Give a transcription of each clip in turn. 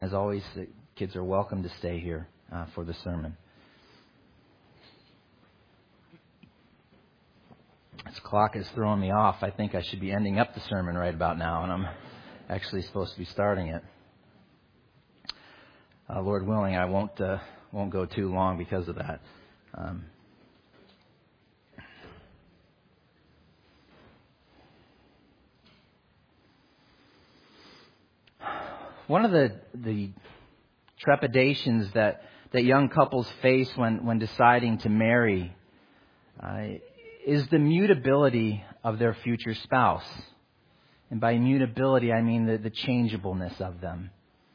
As always, the kids are welcome to stay here for the sermon. This clock is throwing me off. I think I should be ending up the sermon right about now, and I'm actually supposed to be starting it. Lord willing, I won't go too long because of that. One of the trepidations that young couples face when deciding to marry is the mutability of their future spouse. And by mutability, I mean the changeableness of them.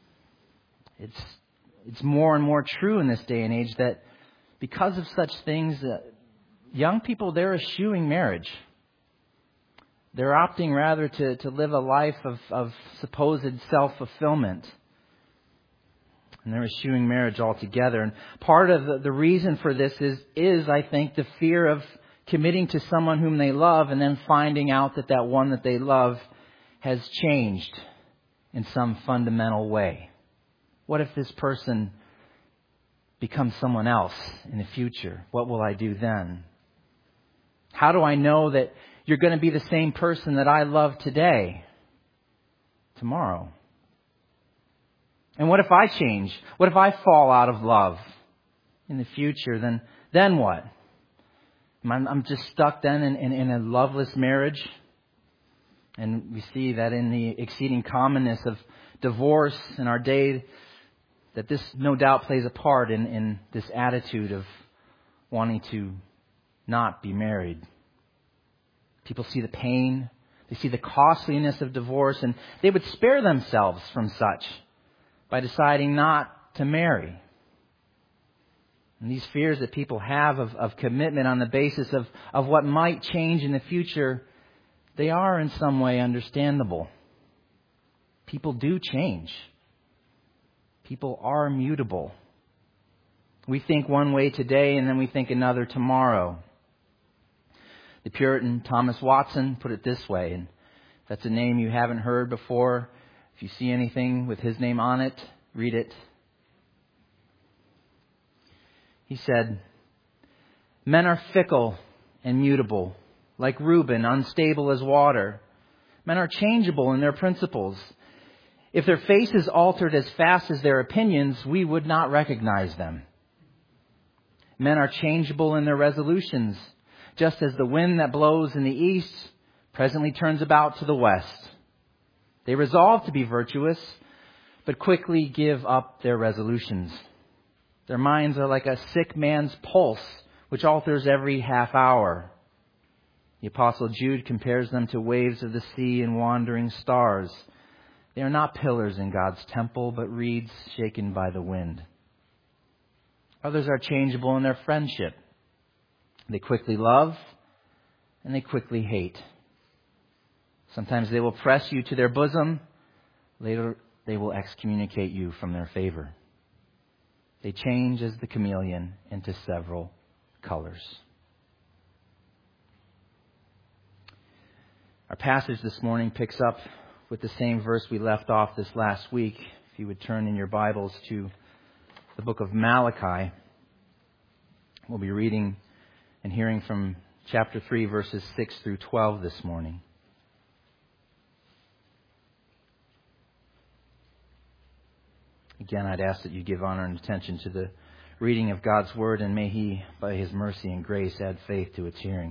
It's more and more true in this day and age that because of such things, young people, they're eschewing marriage. They're opting rather to live a life of supposed self-fulfillment. And they're eschewing marriage altogether. And part of the reason for this is, I think, the fear of committing to someone whom they love and then finding out that one that they love has changed in some fundamental way. What if this person becomes someone else in the future? What will I do then? How do I know that you're going to be the same person that I love today, tomorrow? And what if I change? What if I fall out of love in the future? Then what? I'm just stuck then in a loveless marriage? And we see that in the exceeding commonness of divorce in our day, that this no doubt plays a part in this attitude of wanting to not be married. People see the pain, they see the costliness of divorce, and they would spare themselves from such by deciding not to marry. And these fears that people have of commitment on the basis of what might change in the future, they are in some way understandable. People do change. People are mutable. We think one way today and then we think another tomorrow. The Puritan Thomas Watson put it this way, and if that's a name you haven't heard before, if you see anything with his name on it, read it. He said, "Men are fickle and mutable, like Reuben, unstable as water. Men are changeable in their principles. If their faces altered as fast as their opinions, we would not recognize them. Men are changeable in their resolutions, just as the wind that blows in the east presently turns about to the west. They resolve to be virtuous, but quickly give up their resolutions. Their minds are like a sick man's pulse, which alters every half hour." The Apostle Jude compares them to waves of the sea and wandering stars. They are not pillars in God's temple, but reeds shaken by the wind. Others are changeable in their friendship. They quickly love and they quickly hate. Sometimes they will press you to their bosom. Later, they will excommunicate you from their favor. They change as the chameleon into several colors. Our passage this morning picks up with the same verse we left off this last week. If you would turn in your Bibles to the book of Malachi, we'll be reading and hearing from chapter 3, verses 6 through 12 this morning. Again, I'd ask that you give honor and attention to the reading of God's Word, and may He, by His mercy and grace, add faith to its hearing.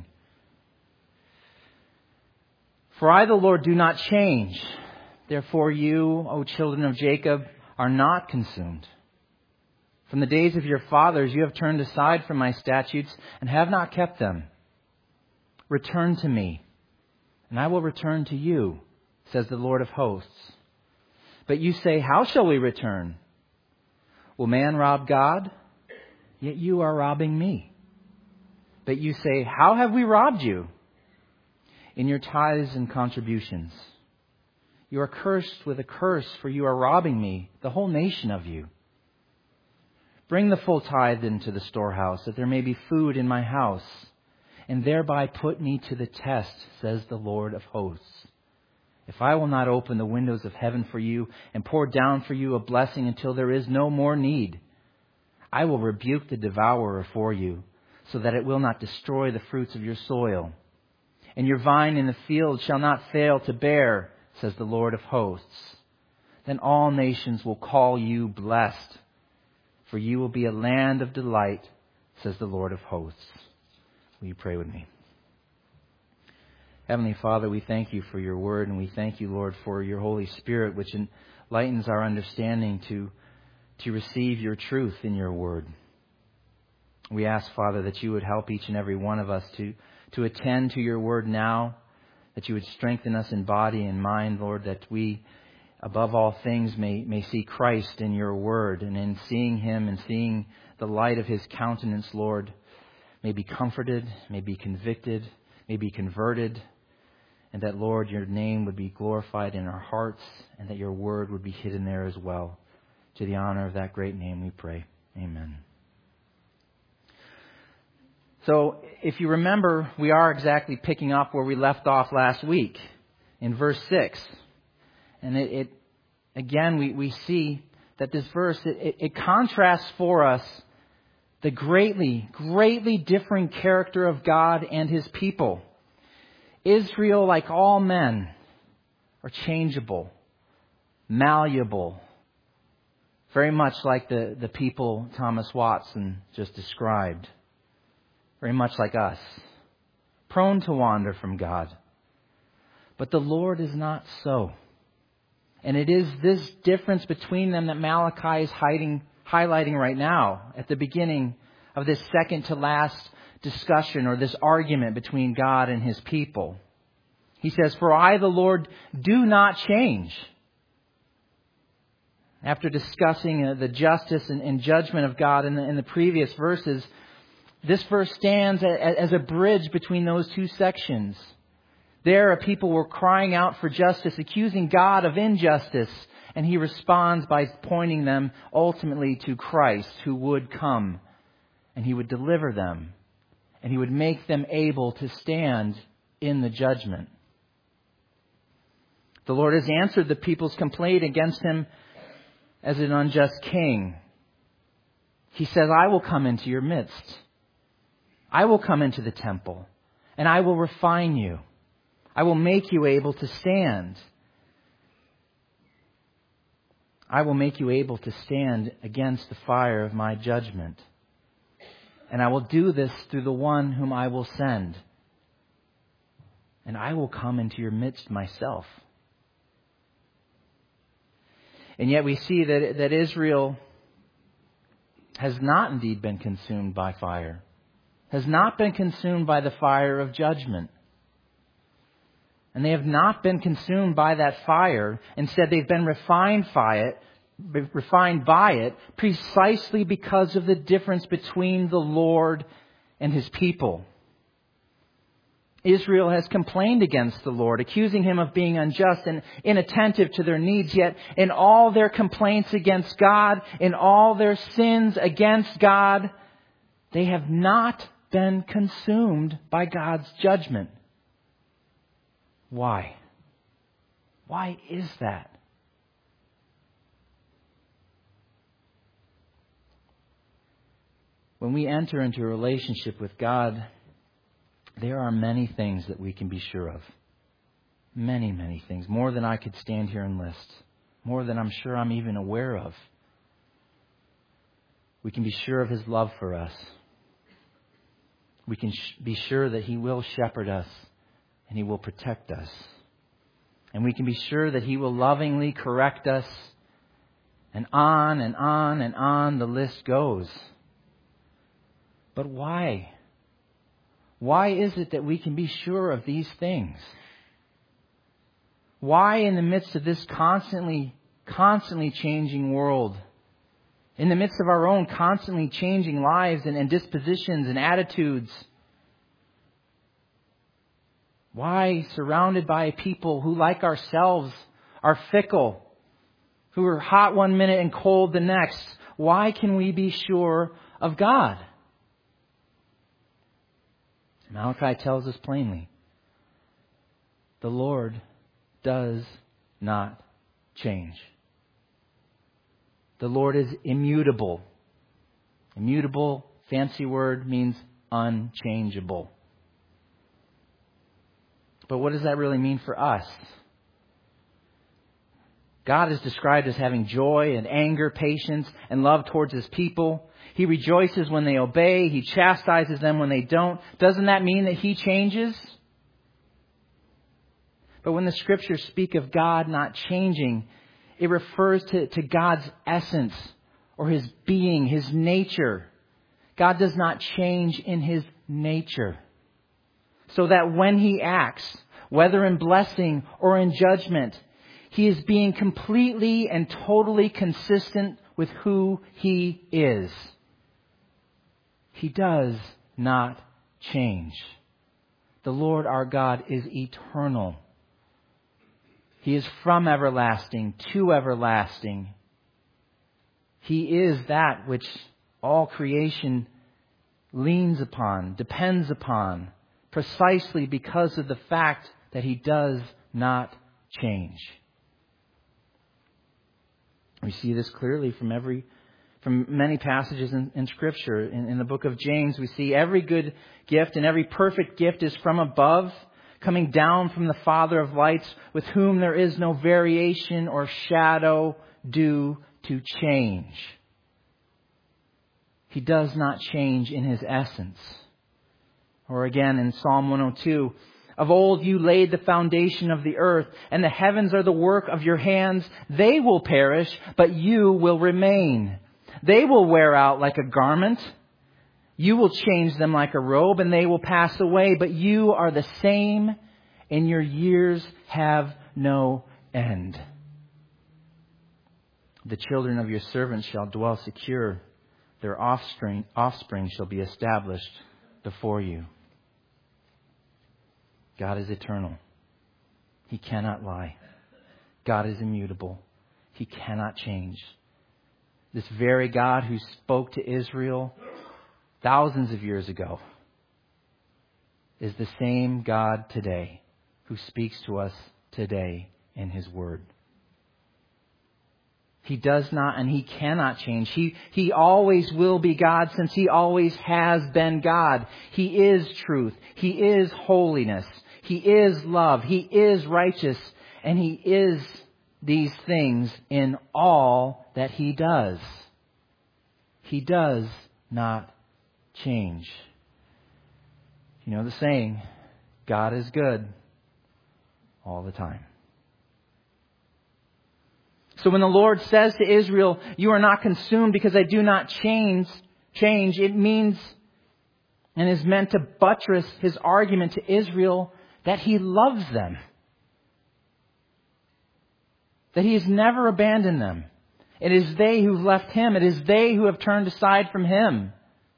"For I, the Lord, do not change. Therefore you, O children of Jacob, are not consumed. From the days of your fathers you have turned aside from my statutes and have not kept them. Return to me, and I will return to you, says the Lord of hosts. But you say, how shall we return? Will man rob God? Yet you are robbing me. But you say, how have we robbed you? In your tithes and contributions. You are cursed with a curse, for you are robbing me, the whole nation of you. Bring the full tithe into the storehouse, that there may be food in my house, and thereby put me to the test, says the Lord of hosts, If I will not open the windows of heaven for you and pour down for you a blessing until there is no more need, I will rebuke the devourer for you, so that it will not destroy the fruits of your soil. And your vine in the field shall not fail to bear, says the Lord of hosts. Then all nations will call you blessed, for you will be a land of delight, says the Lord of hosts. Will you pray with me? Heavenly Father, we thank you for your word, and we thank you, Lord, for your Holy Spirit, which enlightens our understanding to receive your truth in your word. We ask, Father, that you would help each and every one of us to attend to your word now, that you would strengthen us in body and mind, Lord, that we, above all things, may see Christ in your word, and in seeing him and seeing the light of his countenance, Lord, may be comforted, may be convicted, may be converted, and that, Lord, your name would be glorified in our hearts, and that your word would be hidden there as well. To the honor of that great name we pray. Amen. So, if you remember, we are exactly picking up where we left off last week, in verse 6. And it again, we see that this verse, it contrasts for us the greatly, greatly differing character of God and his people. Israel, like all men, are changeable, malleable, very much like the people Thomas Watson just described. Very much like us. Prone to wander from God. But the Lord is not so. And it is this difference between them that Malachi is highlighting right now at the beginning of this second to last discussion, or this argument between God and his people. He says, "For I, the Lord, do not change." After discussing the justice and judgment of God in the previous verses, this verse stands as a bridge between those two sections. There, a people were crying out for justice, accusing God of injustice, and he responds by pointing them ultimately to Christ, who would come, and he would deliver them, and he would make them able to stand in the judgment. The Lord has answered the people's complaint against him as an unjust king. He says, "I will come into your midst. I will come into the temple, and I will refine you. I will make you able to stand. I will make you able to stand against the fire of my judgment. And I will do this through the one whom I will send. And I will come into your midst myself." And yet we see that Israel has not indeed been consumed by fire. Has not been consumed by the fire of judgment. And they have not been consumed by that fire. Instead, they've been refined by it precisely because of the difference between the Lord and his people. Israel has complained against the Lord, accusing him of being unjust and inattentive to their needs. Yet in all their complaints against God, in all their sins against God, they have not been consumed by God's judgment. Why? Why is that? When we enter into a relationship with God, there are many things that we can be sure of. Many, many things. More than I could stand here and list. More than I'm sure I'm even aware of. We can be sure of his love for us. We can be sure that he will shepherd us and he will protect us. And we can be sure that he will lovingly correct us. And on and on and on the list goes. But why? Why is it that we can be sure of these things? Why, in the midst of this constantly changing world, in the midst of our own constantly changing lives and dispositions and attitudes, why, surrounded by people who, like ourselves, are fickle, who are hot one minute and cold the next, why can we be sure of God? Malachi tells us plainly, the Lord does not change. The Lord is immutable. Immutable, fancy word, means unchangeable. But what does that really mean for us? God is described as having joy and anger, patience, and love towards His people. He rejoices when they obey. He chastises them when they don't. Doesn't that mean that He changes? But when the Scriptures speak of God not changing, it refers to God's essence or His being, His nature. God does not change in His nature. So that when He acts, whether in blessing or in judgment, He is being completely and totally consistent with who He is. He does not change. The Lord our God is eternal. He is from everlasting to everlasting. He is that which all creation leans upon, depends upon, precisely because of the fact that He does not change. We see this clearly from many passages in Scripture. In the book of James, we see every good gift and every perfect gift is from above, coming down from the Father of lights, with whom there is no variation or shadow due to change. He does not change in His essence. Or again in Psalm 102, of old you laid the foundation of the earth, and the heavens are the work of your hands. They will perish, but you will remain. They will wear out like a garment. You will change them like a robe, and they will pass away. But you are the same, and your years have no end. The children of your servants shall dwell secure. Their offspring shall be established before you. God is eternal. He cannot lie. God is immutable. He cannot change. This very God who spoke to Israel thousands of years ago is the same God today who speaks to us today in His Word. He does not and He cannot change. He always will be God, since He always has been God. He is truth. He is holiness. He is love. He is righteous. And He is these things in all that He does. He does not change. You know the saying, God is good all the time. So when the Lord says to Israel, you are not consumed because I do not change, it means and is meant to buttress His argument to Israel that He loves them. That He has never abandoned them. It is they who've left Him. It is they who have turned aside from Him.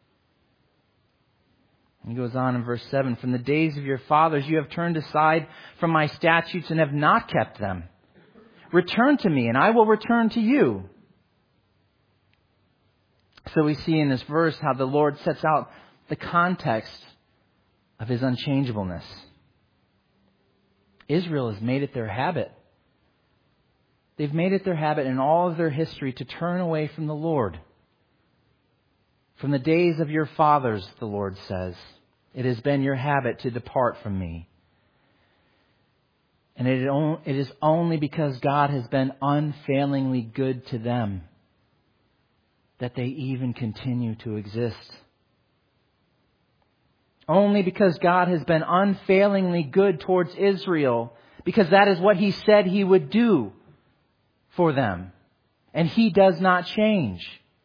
He goes on in verse 7, from the days of your fathers you have turned aside from my statutes and have not kept them. Return to me, and I will return to you. So we see in this verse how the Lord sets out the context of His unchangeableness. Israel has made it their habit. They've made it their habit in all of their history to turn away from the Lord. From the days of your fathers, the Lord says, it has been your habit to depart from me. And it is only because God has been unfailingly good to them that they even continue to exist. Only because God has been unfailingly good towards Israel, because that is what He said He would do for them. And He does not change.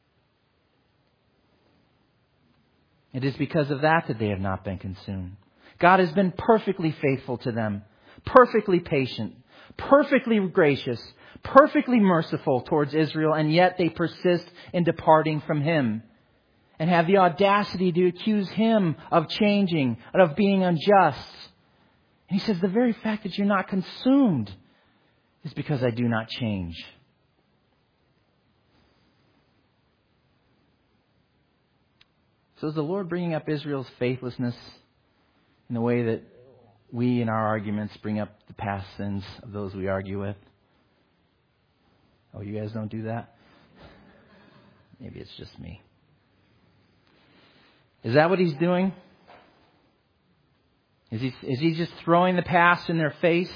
It is because of that they have not been consumed. God has been perfectly faithful to them, perfectly patient, perfectly gracious, perfectly merciful towards Israel, and yet they persist in departing from Him and have the audacity to accuse Him of changing and of being unjust. And He says, the very fact that you're not consumed is because I do not change. So is the Lord bringing up Israel's faithlessness in the way that we in our arguments bring up the past sins of those we argue with. Oh, you guys don't do that? Maybe it's just me. Is that what he's doing? Is he just throwing the past in their face?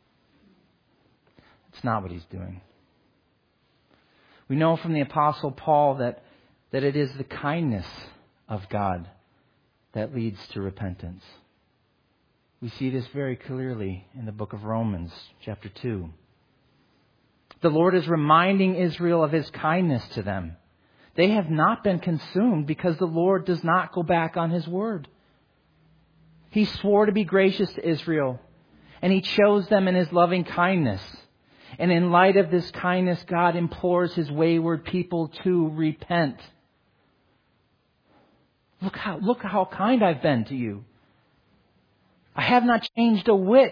It's not what he's doing. We know from the Apostle Paul that it is the kindness of God that leads to repentance. We see this very clearly in the book of Romans, chapter 2. The Lord is reminding Israel of His kindness to them. They have not been consumed because the Lord does not go back on His word. He swore to be gracious to Israel, and He chose them in His loving kindness. And in light of this kindness, God implores His wayward people to repent. Look how kind I've been to you. I have not changed a whit.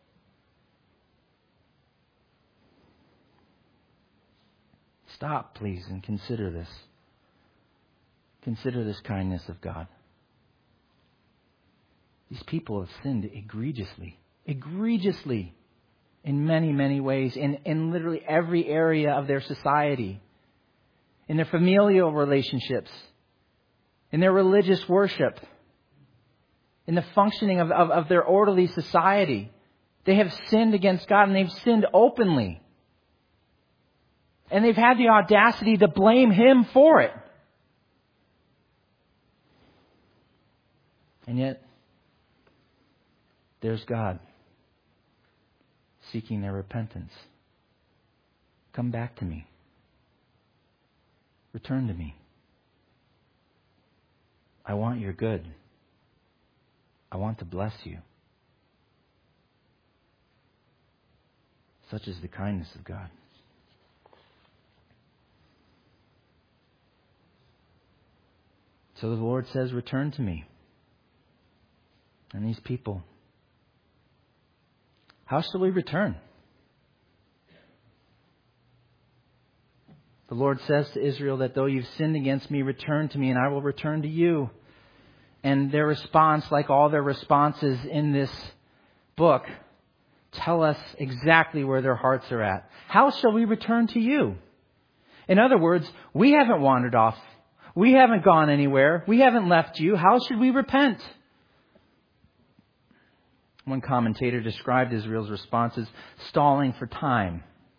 Stop, please, and consider this. Consider this kindness of God. These people have sinned egregiously in many, many ways, in literally every area of their society, in their familial relationships, in their religious worship, in the functioning of their orderly society. They have sinned against God, and they've sinned openly. And they've had the audacity to blame Him for it. And yet, there's God seeking their repentance. Come back to me. Return to me. I want your good. I want to bless you. Such is the kindness of God. So the Lord says, return to me. And these people, how shall we return? The Lord says to Israel that though you've sinned against me, return to me and I will return to you. And their response, like all their responses in this book, tell us exactly where their hearts are at. How shall we return to you? In other words, we haven't wandered off. We haven't gone anywhere. We haven't left you. How should we repent? One commentator described Israel's response as stalling for time.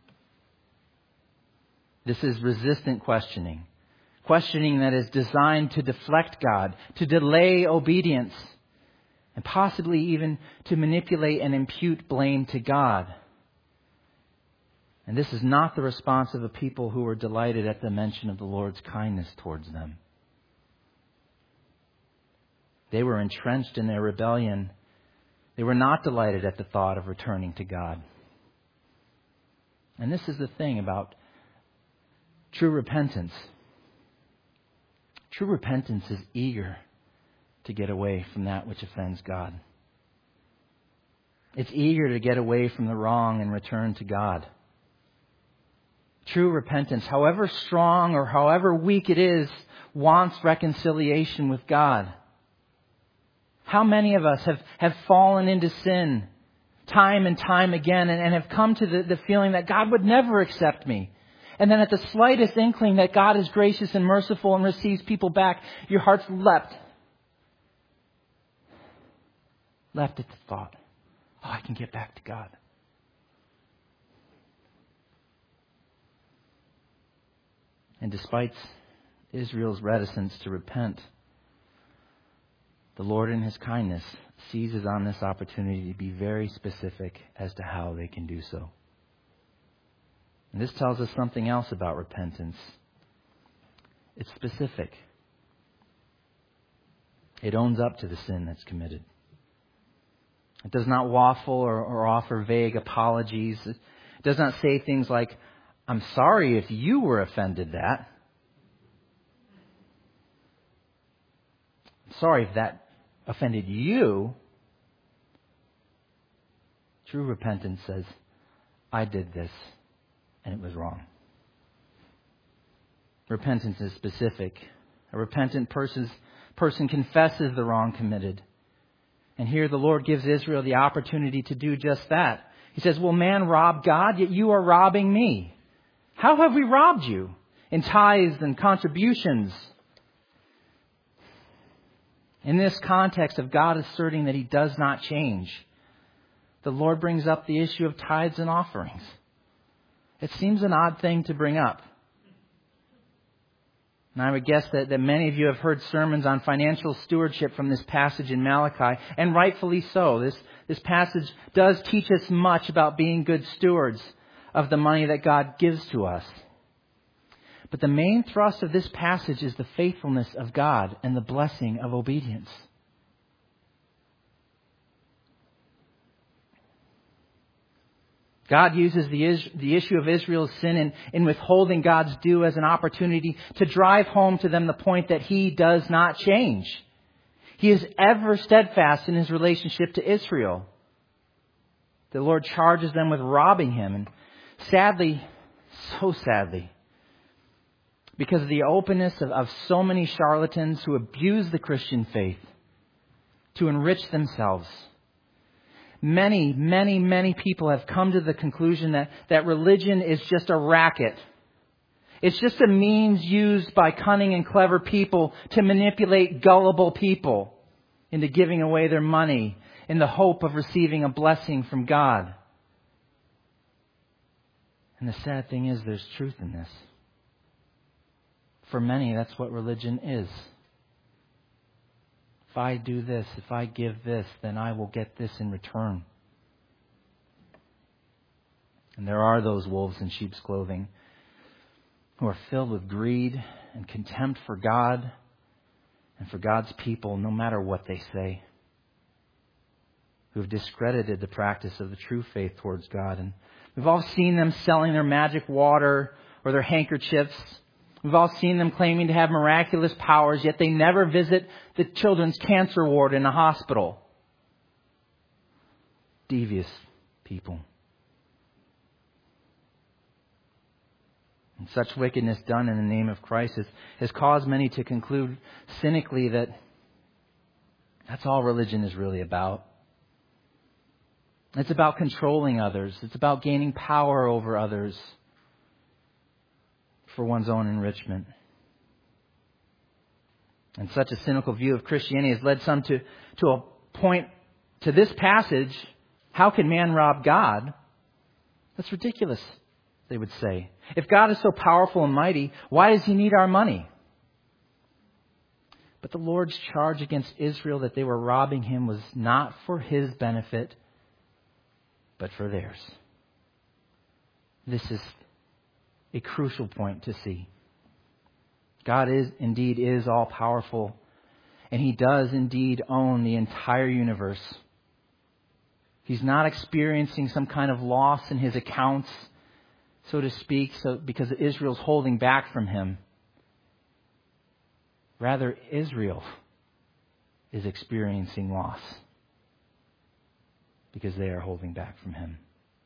This is resistant questioning. Questioning that is designed to deflect God, to delay obedience, and possibly even to manipulate and impute blame to God. And this is not the response of a people who were delighted at the mention of the Lord's kindness towards them. They were entrenched in their rebellion. They were not delighted at the thought of returning to God. And this is the thing about true repentance. True repentance is eager to get away from that which offends God. It's eager to get away from the wrong and return to God. True repentance, however strong or however weak it is, wants reconciliation with God. How many of us have fallen into sin time and time again and have come to the feeling that God would never accept me? And then at the slightest inkling that God is gracious and merciful and receives people back, your heart's leapt at the thought, oh, I can get back to God. And despite Israel's reticence to repent, the Lord in His kindness seizes on this opportunity to be very specific as to how they can do so. And this tells us something else about repentance. It's specific. It owns up to the sin that's committed. It does not waffle or offer vague apologies. It does not say things like, I'm sorry if you were offended that. I'm sorry if that offended you. True repentance says, I did this and it was wrong. Repentance is specific. A repentant person confesses the wrong committed. And here the Lord gives Israel the opportunity to do just that. He says, will man rob God? Yet you are robbing me. How have we robbed you? In tithes and contributions. In this context of God asserting that He does not change, the Lord brings up the issue of tithes and offerings. It seems an odd thing to bring up. And I would guess that many of you have heard sermons on financial stewardship from this passage in Malachi, and rightfully so. This passage does teach us much about being good stewards of the money that God gives to us. But the main thrust of this passage is the faithfulness of God and the blessing of obedience. God uses the issue of Israel's sin in withholding God's due as an opportunity to drive home to them the point that He does not change. He is ever steadfast in His relationship to Israel. The Lord charges them with robbing Him. And sadly, so sadly, because of the openness of so many charlatans who abuse the Christian faith to enrich themselves, many, many, many people have come to the conclusion that religion is just a racket. It's just a means used by cunning and clever people to manipulate gullible people into giving away their money in the hope of receiving a blessing from God. And the sad thing is, there's truth in this. For many, that's what religion is. If I do this, if I give this, then I will get this in return. And there are those wolves in sheep's clothing who are filled with greed and contempt for God and for God's people, no matter what they say, who have discredited the practice of the true faith towards God. And we've all seen them selling their magic water or their handkerchiefs. We've all seen them claiming to have miraculous powers, yet they never visit the children's cancer ward in a hospital. Devious people. And such wickedness done in the name of Christ has caused many to conclude cynically that that's all religion is really about. It's about controlling others. It's about gaining power over others for one's own enrichment. And such a cynical view of Christianity has led some to a point to this passage, how can man rob God? That's ridiculous, they would say. If God is so powerful and mighty, why does He need our money? But the Lord's charge against Israel that they were robbing Him was not for His benefit, but for theirs. This is a crucial point to see. God is indeed all powerful, and He does indeed own the entire universe. He's not experiencing some kind of loss in His accounts, so to speak, because Israel's holding back from Him. Rather, Israel is experiencing loss because they are holding back from Him.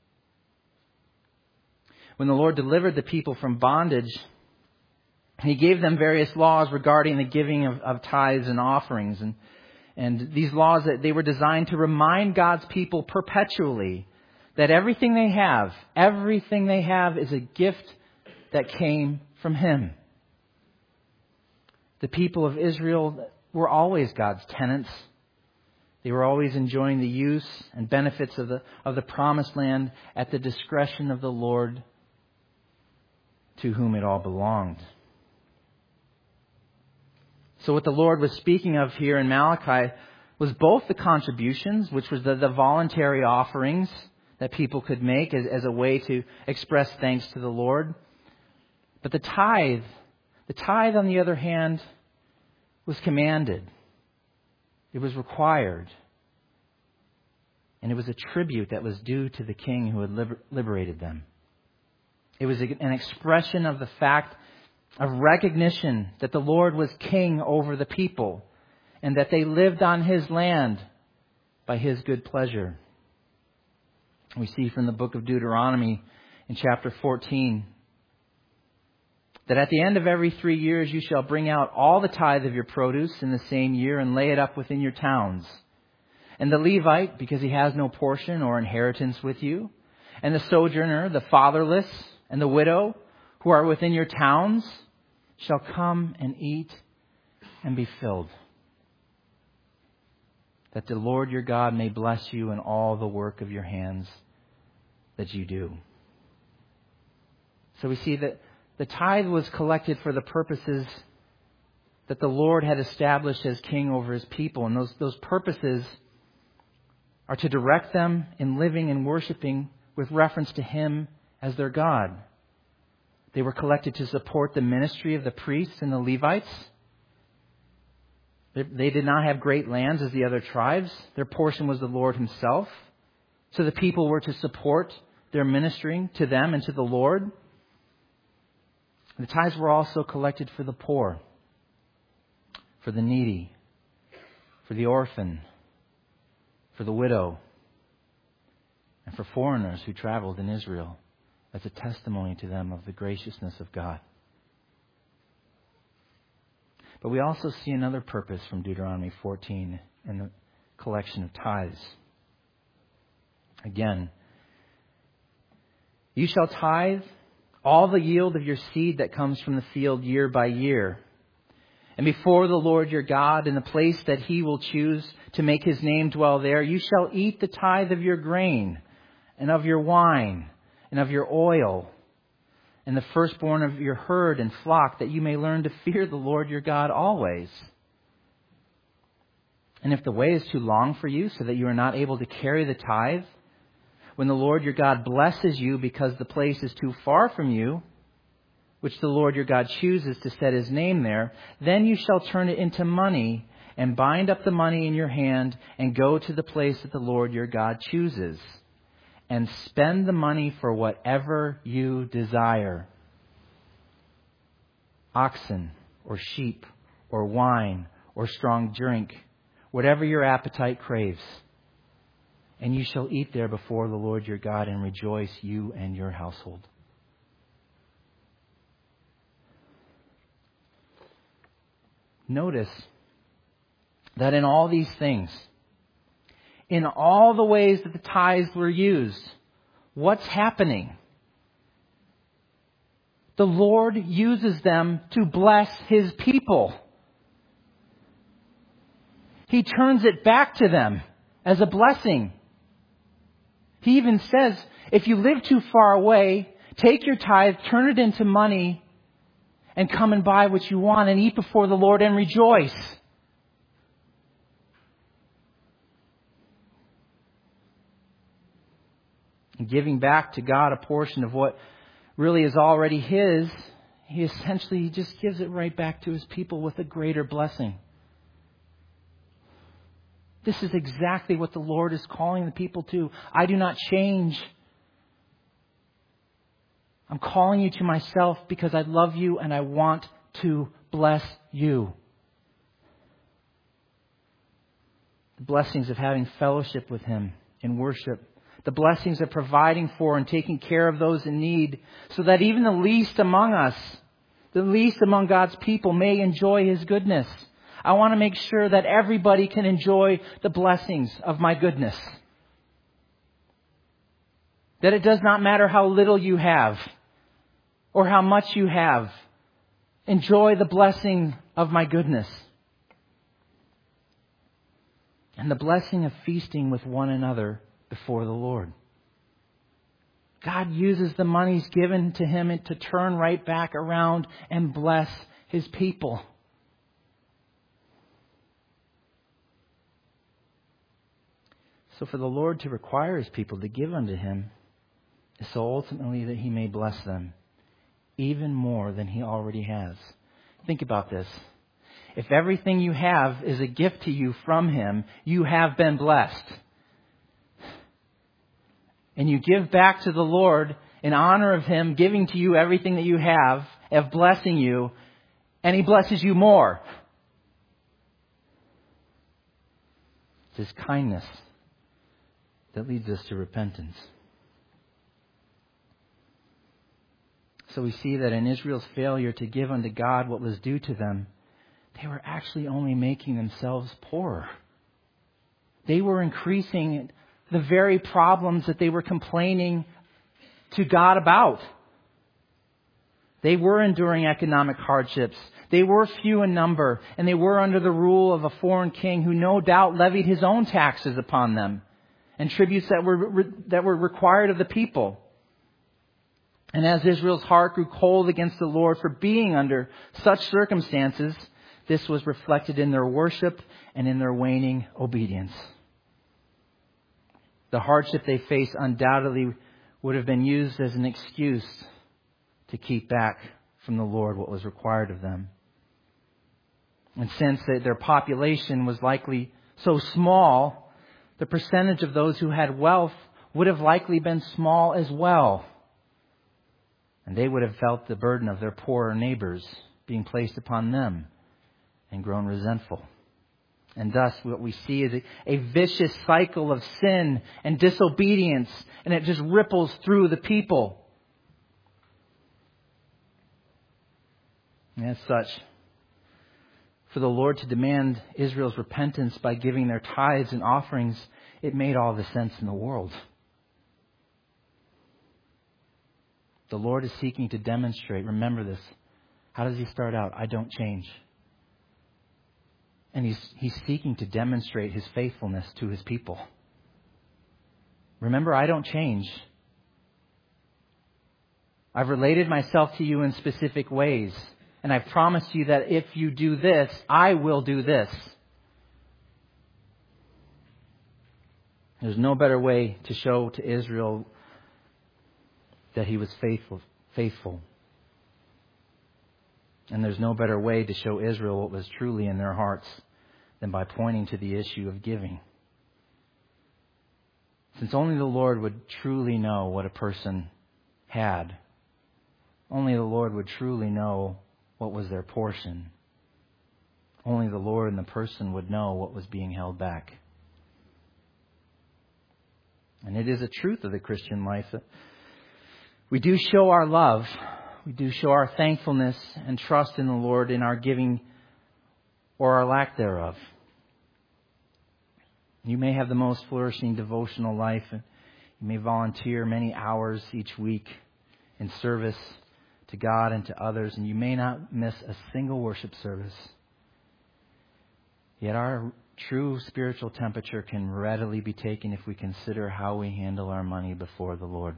When the Lord delivered the people from bondage, He gave them various laws regarding the giving of tithes and offerings. And these laws, that they were designed to remind God's people perpetually that everything they have is a gift that came from Him. The people of Israel were always God's tenants. They were always enjoying the use and benefits of the promised land at the discretion of the Lord, to whom it all belonged. So what the Lord was speaking of here in Malachi was both the contributions, which was the voluntary offerings that people could make as a way to express thanks to the Lord. But the tithe on the other hand was commanded. It was required. And it was a tribute that was due to the king who had liberated them. It was an expression of the fact of recognition that the Lord was king over the people and that they lived on His land by His good pleasure. We see from the book of Deuteronomy in chapter 14 that at the end of every 3 years you shall bring out all the tithe of your produce in the same year and lay it up within your towns. And the Levite, because he has no portion or inheritance with you. And the sojourner, the fatherless, and the widow, who are within your towns, shall come and eat and be filled. That the Lord your God may bless you in all the work of your hands that you do. So we see that the tithe was collected for the purposes that the Lord had established as king over his people. And those purposes are to direct them in living and worshiping with reference to him as their God. They were collected to support the ministry of the priests and the Levites. They did not have great lands as the other tribes. Their portion was the Lord himself. So the people were to support their ministering to them and to the Lord. The tithes were also collected for the poor, for the needy, for the orphan, for the widow, and for foreigners who traveled in Israel as a testimony to them of the graciousness of God. But we also see another purpose from Deuteronomy 14 in the collection of tithes. Again, you shall tithe all the yield of your seed that comes from the field year by year. And before the Lord your God, in the place that he will choose to make his name dwell there, you shall eat the tithe of your grain and of your wine and of your oil and the firstborn of your herd and flock, that you may learn to fear the Lord your God always. And if the way is too long for you, so that you are not able to carry the tithe, when the Lord your God blesses you because the place is too far from you, which the Lord your God chooses to set his name there, then you shall turn it into money and bind up the money in your hand and go to the place that the Lord your God chooses and spend the money for whatever you desire. Oxen or sheep or wine or strong drink, whatever your appetite craves. And you shall eat there before the Lord your God and rejoice, you and your household. Notice that in all these things, in all the ways that the tithes were used, what's happening? The Lord uses them to bless his people. He turns it back to them as a blessing. He even says, if you live too far away, take your tithe, turn it into money, and come and buy what you want and eat before the Lord and rejoice. And giving back to God a portion of what really is already his, he essentially just gives it right back to his people with a greater blessing. This is exactly what the Lord is calling the people to. I do not change. I'm calling you to myself because I love you and I want to bless you. The blessings of having fellowship with him in worship. The blessings of providing for and taking care of those in need, so that even the least among us, the least among God's people, may enjoy his goodness. I want to make sure that everybody can enjoy the blessings of my goodness. That it does not matter how little you have or how much you have. Enjoy the blessing of my goodness. And the blessing of feasting with one another before the Lord. God uses the monies given to him to turn right back around and bless his people. So for the Lord to require his people to give unto him is so ultimately that he may bless them even more than he already has. Think about this. If everything you have is a gift to you from him, you have been blessed. And you give back to the Lord in honor of him giving to you everything that you have, of blessing you, and he blesses you more. It's his kindness that leads us to repentance. So we see that in Israel's failure to give unto God what was due to them, they were actually only making themselves poorer. They were increasing the very problems that they were complaining to God about. They were enduring economic hardships. They were few in number, and they were under the rule of a foreign king who no doubt levied his own taxes upon them and tributes that were required of the people. And as Israel's heart grew cold against the Lord for being under such circumstances, this was reflected in their worship and in their waning obedience. The hardship they faced undoubtedly would have been used as an excuse to keep back from the Lord what was required of them. And since their population was likely so small, the percentage of those who had wealth would have likely been small as well. And they would have felt the burden of their poorer neighbors being placed upon them and grown resentful. And thus what we see is a vicious cycle of sin and disobedience, and it just ripples through the people. And as such, for the Lord to demand Israel's repentance by giving their tithes and offerings, it made all the sense in the world. The Lord is seeking to demonstrate, remember this, how does he start out? I don't change. And he's seeking to demonstrate his faithfulness to his people. Remember, I don't change. I've related myself to you in specific ways. And I've promised you that if you do this, I will do this. There's no better way to show to Israel that he was faithful. And there's no better way to show Israel what was truly in their hearts than by pointing to the issue of giving. Since only the Lord would truly know what a person had. Only the Lord would truly know what was their portion. Only the Lord and the person would know what was being held back. And it is a truth of the Christian life that we do show our love. We do show our thankfulness and trust in the Lord in our giving or our lack thereof. You may have the most flourishing devotional life. You may volunteer many hours each week in service to God and to others, and you may not miss a single worship service. Yet our true spiritual temperature can readily be taken if we consider how we handle our money before the Lord.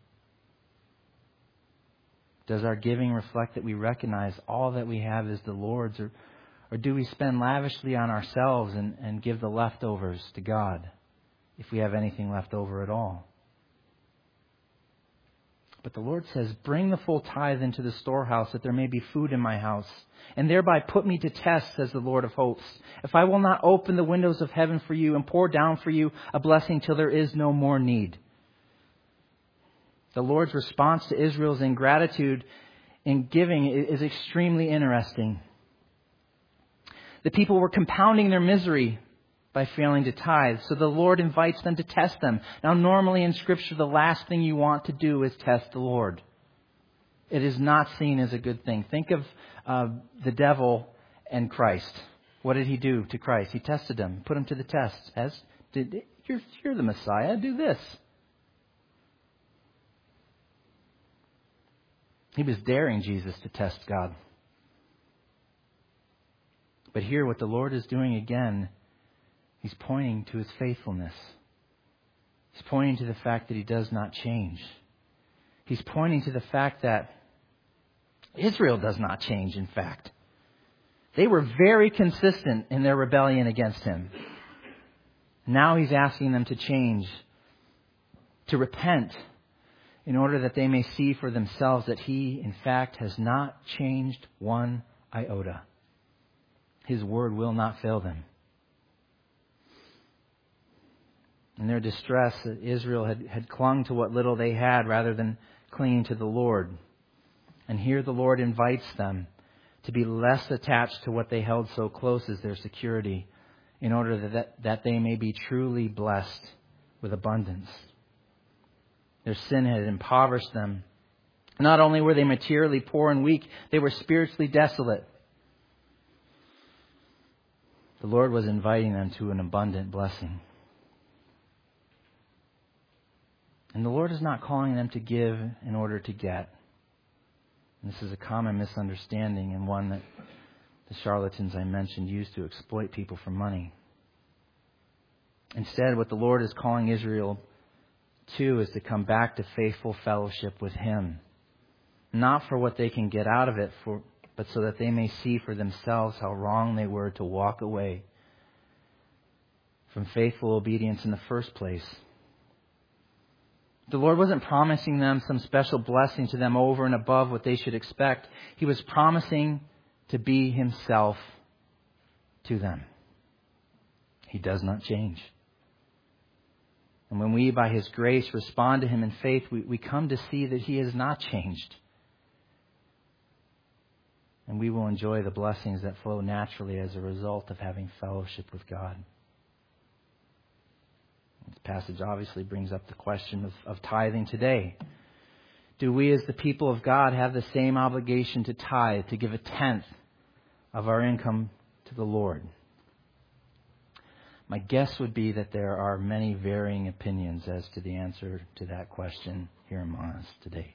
Does our giving reflect that we recognize all that we have is the Lord's, or do we spend lavishly on ourselves and give the leftovers to God, if we have anything left over at all? But the Lord says, bring the full tithe into the storehouse, that there may be food in my house, and thereby put me to test, says the Lord of hosts, if I will not open the windows of heaven for you and pour down for you a blessing till there is no more need. The Lord's response to Israel's ingratitude in giving is extremely interesting. The people were compounding their misery by failing to tithe. So the Lord invites them to test them. Now, normally in Scripture, the last thing you want to do is test the Lord. It is not seen as a good thing. Think of the devil and Christ. What did he do to Christ? He tested him, put him to the test. You're the Messiah, do this. He was daring Jesus to test God. But here, what the Lord is doing again, He's pointing to His faithfulness. He's pointing to the fact that He does not change. He's pointing to the fact that Israel does not change, in fact. They were very consistent in their rebellion against Him. Now He's asking them to change, to repent, in order that they may see for themselves that He, in fact, has not changed one iota. His word will not fail them. In their distress, Israel had clung to what little they had rather than clinging to the Lord. And here the Lord invites them to be less attached to what they held so close as their security, in order that they may be truly blessed with abundance. Their sin had impoverished them. Not only were they materially poor and weak, they were spiritually desolate. The Lord was inviting them to an abundant blessing. And the Lord is not calling them to give in order to get. And this is a common misunderstanding and one that the charlatans I mentioned use to exploit people for money. Instead, what the Lord is calling Israel to is to come back to faithful fellowship with Him. Not for what they can get out of it, but so that they may see for themselves how wrong they were to walk away from faithful obedience in the first place. The Lord wasn't promising them some special blessing to them over and above what they should expect. He was promising to be Himself to them. He does not change. And when we, by His grace, respond to Him in faith, we come to see that He has not changed. And we will enjoy the blessings that flow naturally as a result of having fellowship with God. This passage obviously brings up the question of tithing today. Do we as the people of God have the same obligation to tithe, to give a tenth of our income to the Lord? My guess would be that there are many varying opinions as to the answer to that question here among us today.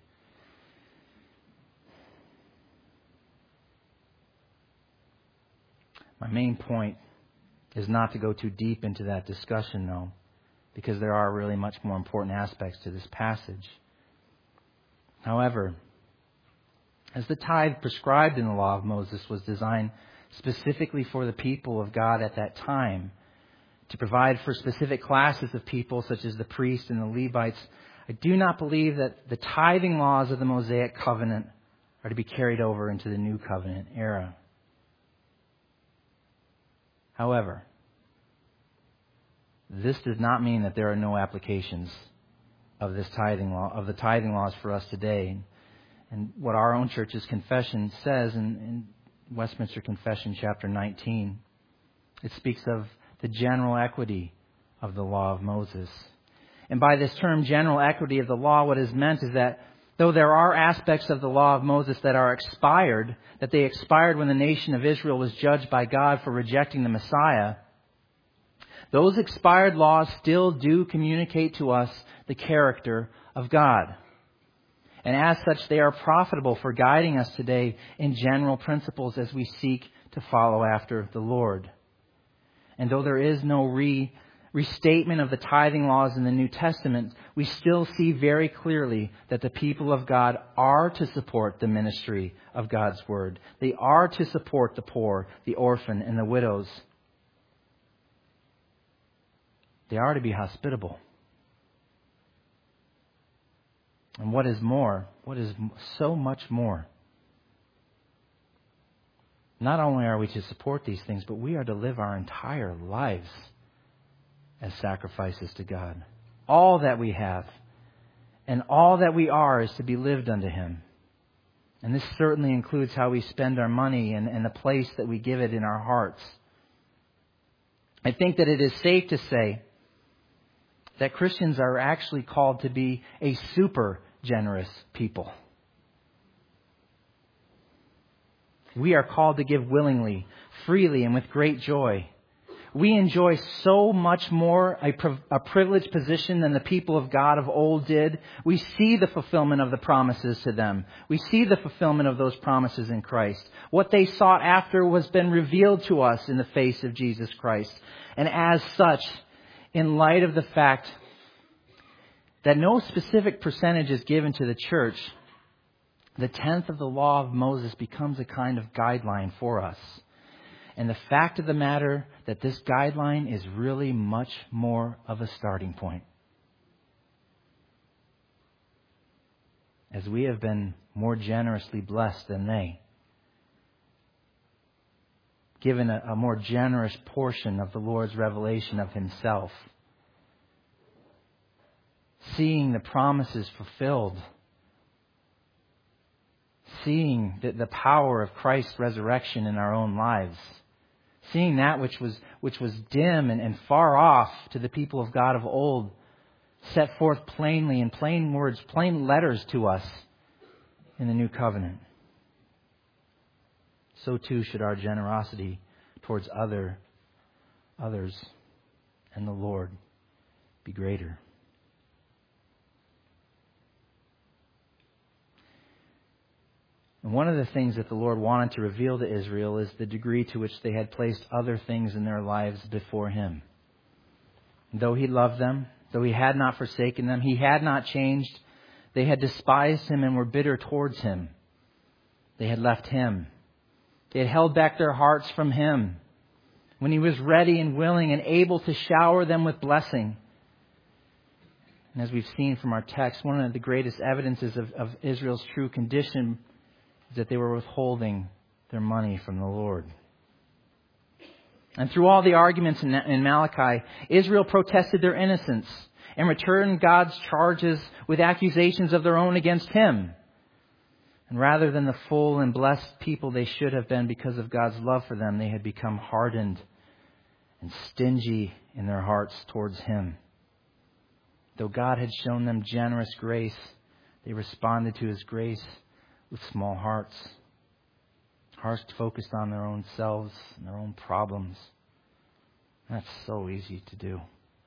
My main point is not to go too deep into that discussion, though, because there are really much more important aspects to this passage. However, as the tithe prescribed in the law of Moses was designed specifically for the people of God at that time, to provide for specific classes of people such as the priests and the Levites, I do not believe that the tithing laws of the Mosaic covenant are to be carried over into the new covenant era. However, this does not mean that there are no applications of this tithing law, of the tithing laws for us today. And what our own church's confession says in Westminster Confession, chapter 19, it speaks of the general equity of the law of Moses. And by this term, general equity of the law, what is meant is that though there are aspects of the law of Moses that are expired, that they expired when the nation of Israel was judged by God for rejecting the Messiah, those expired laws still do communicate to us the character of God. And as such, they are profitable for guiding us today in general principles as we seek to follow after the Lord. And though there is no restatement of the tithing laws in the New Testament, we still see very clearly that the people of God are to support the ministry of God's Word. They are to support the poor, the orphan, and the widows. They are to be hospitable. And what is more, what is so much more, not only are we to support these things, but we are to live our entire lives as sacrifices to God. All that we have and all that we are is to be lived unto Him. And this certainly includes how we spend our money and the place that we give it in our hearts. I think that it is safe to say that Christians are actually called to be a super generous people. We are called to give willingly, freely, and with great joy. We enjoy so much more a privileged position than the people of God of old did. We see the fulfillment of the promises to them. We see the fulfillment of those promises in Christ. What they sought after was been revealed to us in the face of Jesus Christ. And as such, in light of the fact that no specific percentage is given to the church, the tenth of the law of Moses becomes a kind of guideline for us. And the fact of the matter that this guideline is really much more of a starting point. As we have been more generously blessed than they, given a more generous portion of the Lord's revelation of Himself, seeing the promises fulfilled, seeing the power of Christ's resurrection in our own lives, seeing that which was dim and far off to the people of God of old, set forth plainly in plain words, plain letters to us in the new covenant. So too should our generosity towards others and the Lord be greater. And one of the things that the Lord wanted to reveal to Israel is the degree to which they had placed other things in their lives before Him. Though He loved them, though He had not forsaken them, He had not changed. They had despised Him and were bitter towards Him. They had left Him. They had held back their hearts from Him when He was ready and willing and able to shower them with blessing. And as we've seen from our text, one of the greatest evidences of Israel's true condition is that they were withholding their money from the Lord. And through all the arguments in Malachi, Israel protested their innocence and returned God's charges with accusations of their own against Him. And rather than the full and blessed people they should have been because of God's love for them, they had become hardened and stingy in their hearts towards Him. Though God had shown them generous grace, they responded to His grace with small hearts. Hearts focused on their own selves and their own problems. That's so easy to do.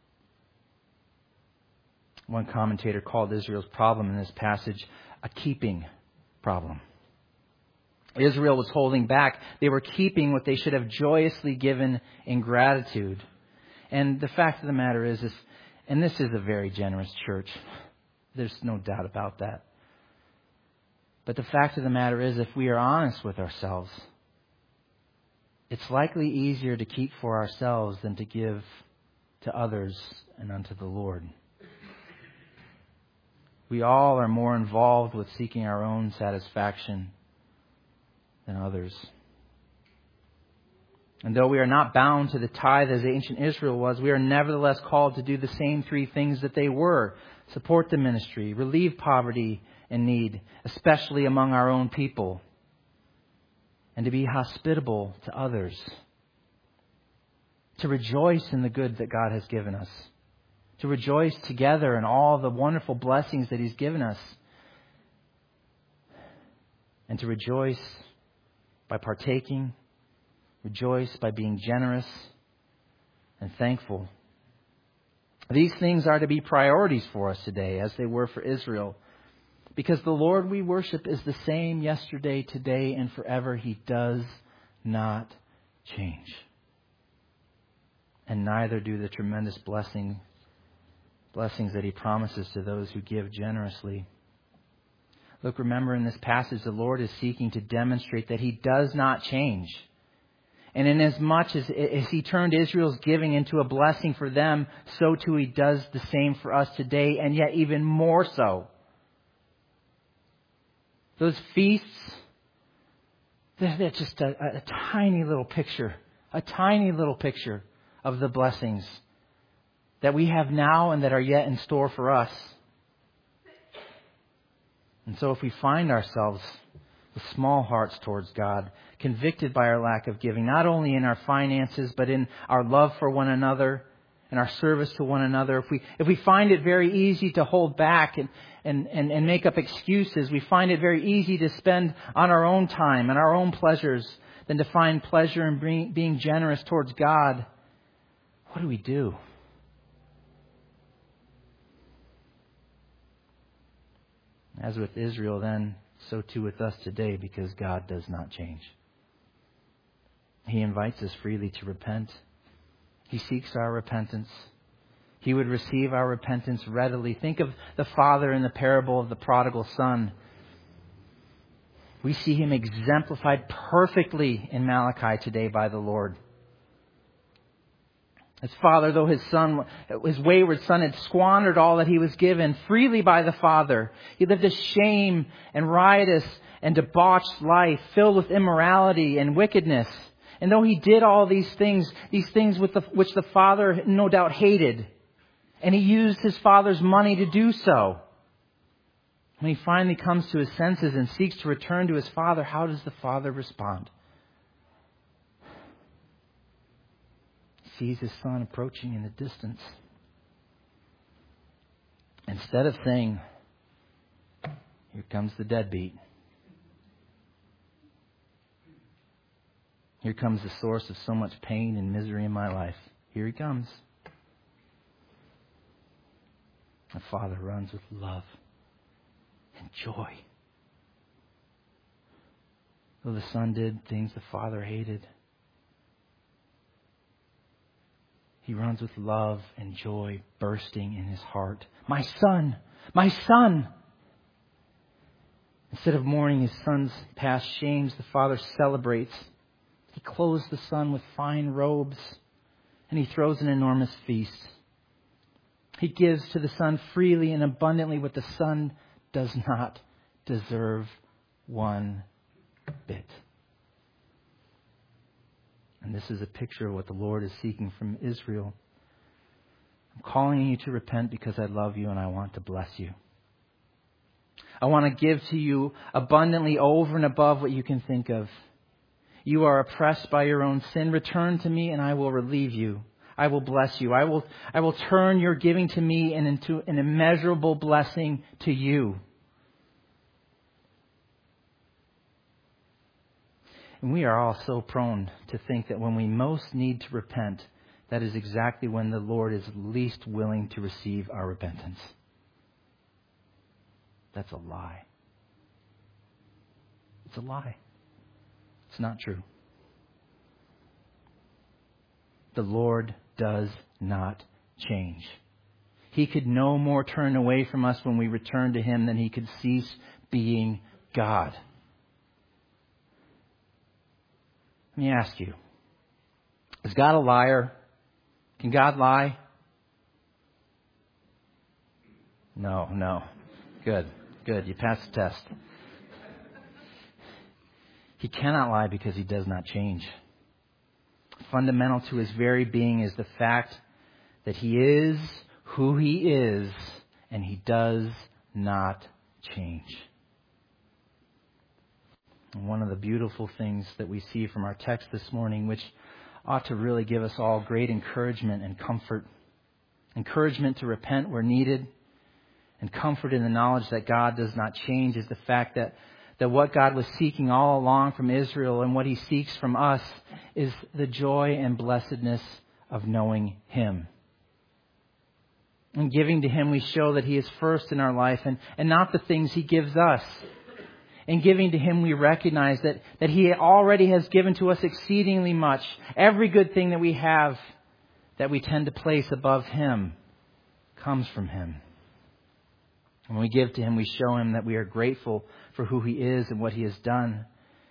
One commentator called Israel's problem in this passage a keeping problem. Israel was holding back. They were keeping what they should have joyously given in gratitude. And the fact of the matter is, and this is a very generous church. There's no doubt about that. But the fact of the matter is, if we are honest with ourselves, it's likely easier to keep for ourselves than to give to others and unto the Lord. We all are more involved with seeking our own satisfaction than others. And though we are not bound to the tithe as ancient Israel was, we are nevertheless called to do the same three things that they were. Support the ministry, relieve poverty and need, especially among our own people, and to be hospitable to others. To rejoice in the good that God has given us. To rejoice together in all the wonderful blessings that He's given us. And to rejoice by partaking. Rejoice by being generous and thankful. These things are to be priorities for us today, as they were for Israel. Because the Lord we worship is the same yesterday, today, and forever. He does not change. And neither do the tremendous blessings that He promises to those who give generously. Look, remember in this passage, the Lord is seeking to demonstrate that He does not change. And inasmuch as He turned Israel's giving into a blessing for them, so too He does the same for us today, and yet even more so. Those feasts, they're just a tiny little picture of the blessings that we have now and that are yet in store for us. And so if we find ourselves with small hearts towards God, convicted by our lack of giving, not only in our finances, but in our love for one another and our service to one another, if we find it very easy to hold back and make up excuses, we find it very easy to spend on our own time and our own pleasures than to find pleasure in being generous towards God, what do we do? As with Israel then, so too with us today, because God does not change. He invites us freely to repent. He seeks our repentance. He would receive our repentance readily. Think of the father in the parable of the prodigal son. We see him exemplified perfectly in Malachi today by the Lord. His father, though his wayward son had squandered all that he was given freely by the father. He lived a shame and riotous and debauched life filled with immorality and wickedness. And though he did all these things which the father no doubt hated, and he used his father's money to do so. When he finally comes to his senses and seeks to return to his father, how does the father respond? Sees his son approaching in the distance. Instead of saying, "Here comes the deadbeat. Here comes the source of so much pain and misery in my life. Here he comes." The father runs with love and joy. Though the Son did things the Father hated, He runs with love and joy bursting in His heart. My Son! My Son! Instead of mourning His Son's past shames, the Father celebrates. He clothes the Son with fine robes, and He throws an enormous feast. He gives to the Son freely and abundantly what the Son does not deserve one bit. And this is a picture of what the Lord is seeking from Israel. I'm calling you to repent because I love you and I want to bless you. I want to give to you abundantly over and above what you can think of. You are oppressed by your own sin. Return to me and I will relieve you. I will bless you. I will turn your giving to me into an immeasurable blessing to you. And we are all so prone to think that when we most need to repent, that is exactly when the Lord is least willing to receive our repentance. That's a lie. It's a lie. It's not true. The Lord does not change. He could no more turn away from us when we return to Him than He could cease being God. Let me ask you, is God a liar? Can God lie? No. Good. You passed the test. He cannot lie because He does not change. Fundamental to His very being is the fact that He is who He is and He does not change. And one of the beautiful things that we see from our text this morning, which ought to really give us all great encouragement and comfort. Encouragement to repent where needed, and comfort in the knowledge that God does not change, is the fact that what God was seeking all along from Israel and what He seeks from us is the joy and blessedness of knowing Him. In giving to Him, we show that He is first in our life and not the things He gives us. In giving to Him, we recognize that He already has given to us exceedingly much. Every good thing that we have that we tend to place above Him comes from Him. When we give to Him, we show Him that we are grateful for who He is and what He has done.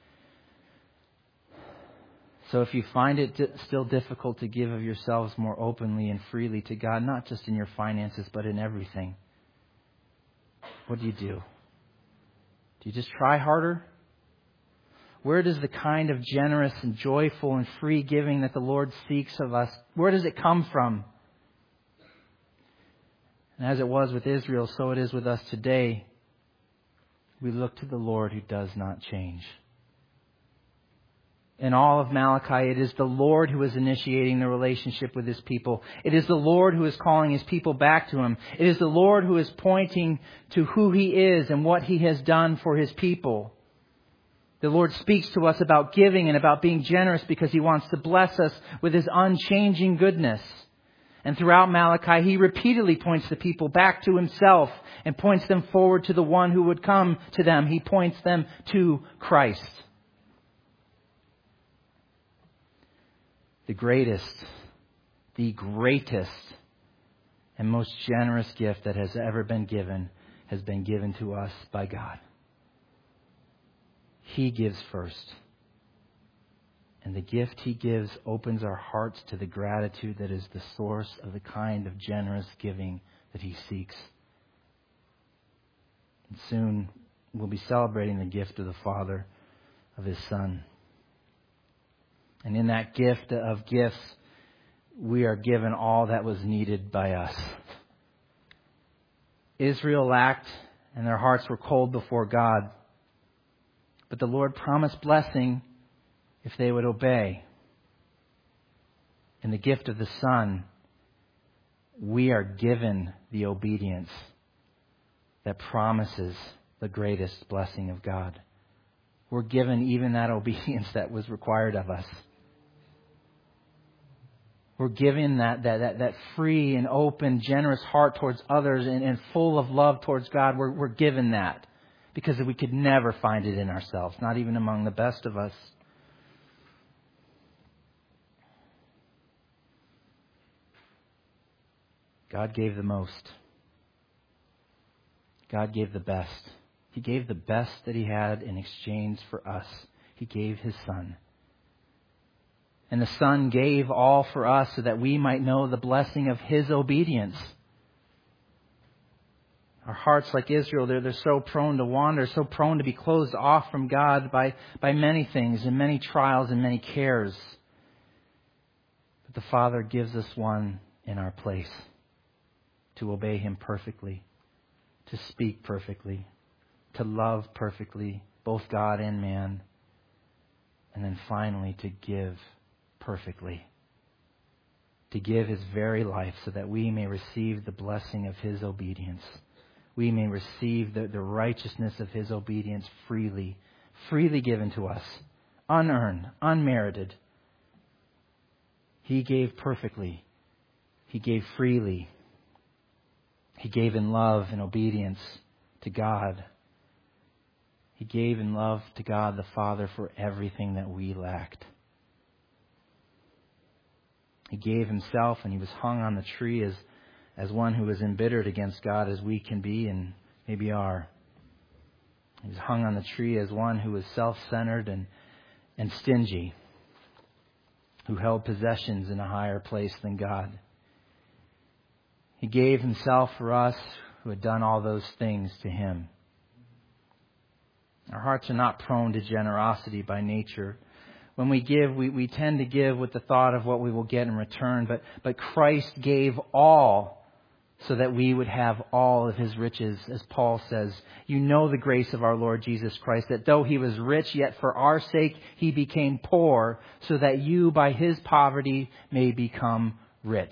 So if you find it still difficult to give of yourselves more openly and freely to God, not just in your finances, but in everything, what do? Do you just try harder? Where does the kind of generous and joyful and free giving that the Lord seeks of us, where does it come from? And as it was with Israel, so it is with us today. We look to the Lord who does not change. In all of Malachi, it is the Lord who is initiating the relationship with His people. It is the Lord who is calling His people back to Him. It is the Lord who is pointing to who He is and what He has done for His people. The Lord speaks to us about giving and about being generous because He wants to bless us with His unchanging goodness. And throughout Malachi, He repeatedly points the people back to Himself and points them forward to the one who would come to them. He points them to Christ. The greatest and most generous gift that has ever been given has been given to us by God. He gives first. And the gift He gives opens our hearts to the gratitude that is the source of the kind of generous giving that He seeks. And soon we'll be celebrating the gift of the Father of His Son. And in that gift of gifts, we are given all that was needed by us. Israel lacked, and their hearts were cold before God. But the Lord promised blessing if they would obey. In the gift of the Son, we are given the obedience that promises the greatest blessing of God. We're given even that obedience that was required of us. We're given that free and open, generous heart towards others and full of love towards God. We're given that. because we could never find it in ourselves, not even among the best of us. God gave the most. God gave the best. He gave the best that He had in exchange for us. He gave His Son. And the Son gave all for us so that we might know the blessing of His obedience. Our hearts, like Israel, they're so prone to wander, so prone to be closed off from God by many things and many trials and many cares. But the Father gives us one in our place to obey Him perfectly, to speak perfectly, to love perfectly, both God and man, and then finally to give perfectly, to give His very life so that we may receive the blessing of His obedience. We may receive the righteousness of His obedience freely given to us, unearned, unmerited. He gave perfectly. He gave freely. He gave in love and obedience to God. He gave in love to God the Father for everything that we lacked. He gave Himself, and He was hung on the tree as one who was embittered against God as we can be and maybe are. He was hung on the tree as one who was self-centered and stingy, who held possessions in a higher place than God. He gave Himself for us who had done all those things to Him. Our hearts are not prone to generosity by nature. When we give, we tend to give with the thought of what we will get in return. But Christ gave all so that we would have all of His riches. As Paul says, you know the grace of our Lord Jesus Christ, that though He was rich, yet for our sake He became poor, so that you by His poverty may become rich.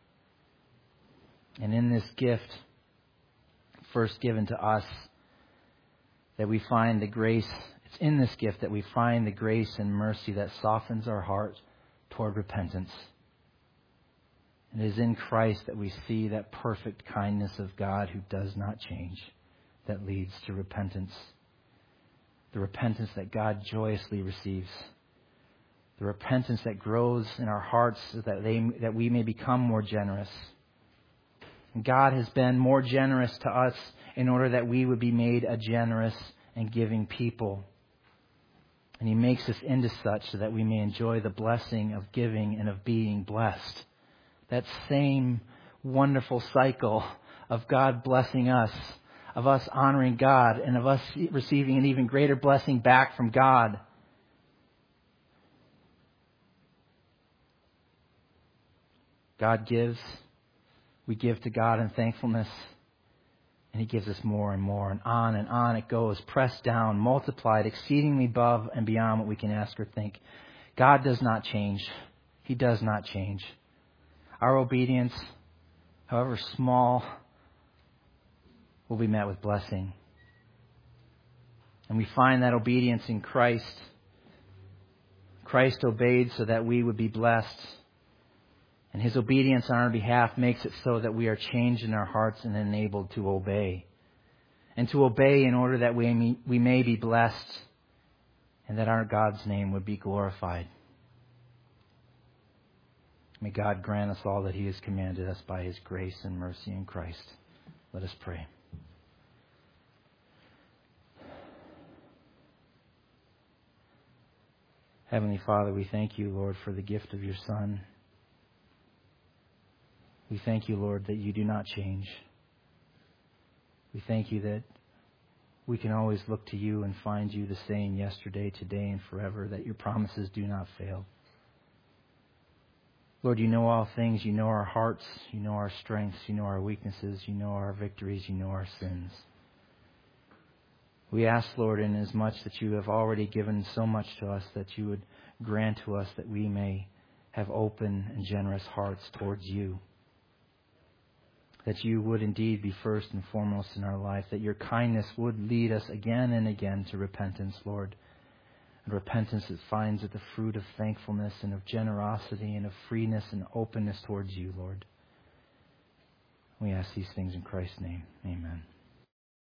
And in this gift, first given to us, that we find the grace. It's in this gift that we find the grace and mercy that softens our heart toward repentance. And it is in Christ that we see that perfect kindness of God who does not change, that leads to repentance. The repentance that God joyously receives. The repentance that grows in our hearts so that we may become more generous. And God has been more generous to us in order that we would be made a generous and giving people. And He makes us into such so that we may enjoy the blessing of giving and of being blessed. That same wonderful cycle of God blessing us, of us honoring God, and of us receiving an even greater blessing back from God. God gives. We give to God in thankfulness. And He gives us more and more. And on it goes. Pressed down, multiplied, exceedingly above and beyond what we can ask or think. God does not change. He does not change. Our obedience, however small, will be met with blessing. And we find that obedience in Christ. Christ obeyed so that we would be blessed. And His obedience on our behalf makes it so that we are changed in our hearts and enabled to obey. And to obey in order that we may be blessed and that our God's name would be glorified. May God grant us all that He has commanded us by His grace and mercy in Christ. Let us pray. Heavenly Father, we thank You, Lord, for the gift of Your Son. We thank You, Lord, that You do not change. We thank You that we can always look to You and find You the same yesterday, today, and forever, that Your promises do not fail. Lord, You know all things. You know our hearts. You know our strengths. You know our weaknesses. You know our victories. You know our sins. We ask, Lord, inasmuch that You have already given so much to us, that You would grant to us that we may have open and generous hearts towards You. That You would indeed be first and foremost in our life. That Your kindness would lead us again and again to repentance, Lord. And repentance that finds it the fruit of thankfulness and of generosity and of freeness and openness towards You, Lord. We ask these things in Christ's name. Amen.